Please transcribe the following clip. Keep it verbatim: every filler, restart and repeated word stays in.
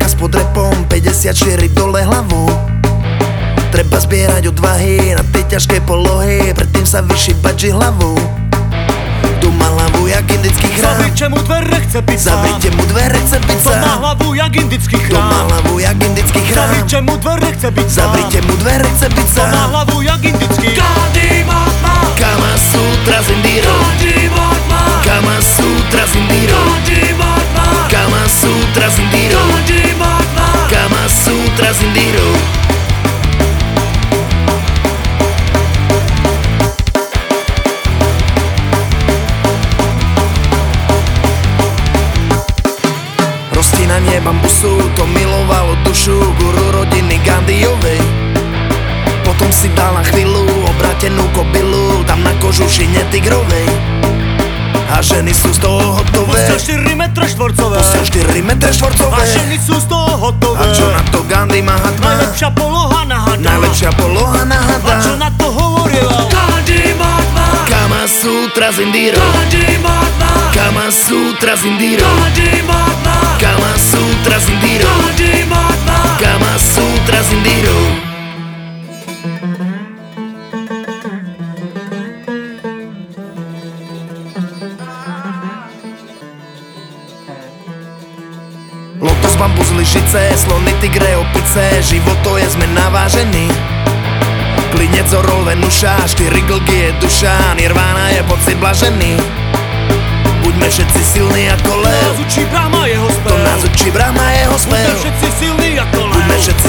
zákaz pod repom, päťdesiatštyri dole hlavou. Treba zbierať odvahy na tej ťažkej polohy, predtým sa vyšibať hlavou. Tu má hlavu jak indický chrám. Zavrite mu dvere, chce pizza. Zavrite mu dvere, chce pizza. To má hlavu jak indický To má chrám. hlavu jak indický chrám. Zavrite mu dvere, chce pizza. Zavrite mu dvere, chce pizza. To má hlavu jak indický Kadimama. Kama Sutra z Indiro. Kadimama. Kama Sutra z Indiro. Kadimama. Kama Sutra z Indiro. Kadimama. Kama Sutra z Indiro. Roztínanie bambusu, to milovalo dušu guru rodiny Gandhiovej. Potom si dal na chvíľu obrátenú kobylu, tam na kožušine tigrovej. A ženy sú z toho hotové. Pustil štyri metre štvorcové. Pustil štyri metre štvorcové. A ženy sú z toho hotové. A čo na to Gandhi Mahatma? Najlepšia poloha na hada. Najlepšia poloha na hada. A čo na to hovoril? Kadimama. Kama Sutra z Indiro. Kadimama. Kama Sutra z Indiro. Kadimama. Kama Sutra z Indiro. Kadimama. Kama Sutra z Indiro. Lotos, bambus, lyžice, slony, tigre, opice, život to je zmena vážený. Klinec, orol, Venuša, štyri glgy je duša, nirvána je pocit blažený. Buďme všetci silní ako To lev. nás učí Brahma jeho spev. To nás učí Brahma jeho spev. Buďme všetci silní ako lev. Buďme všetci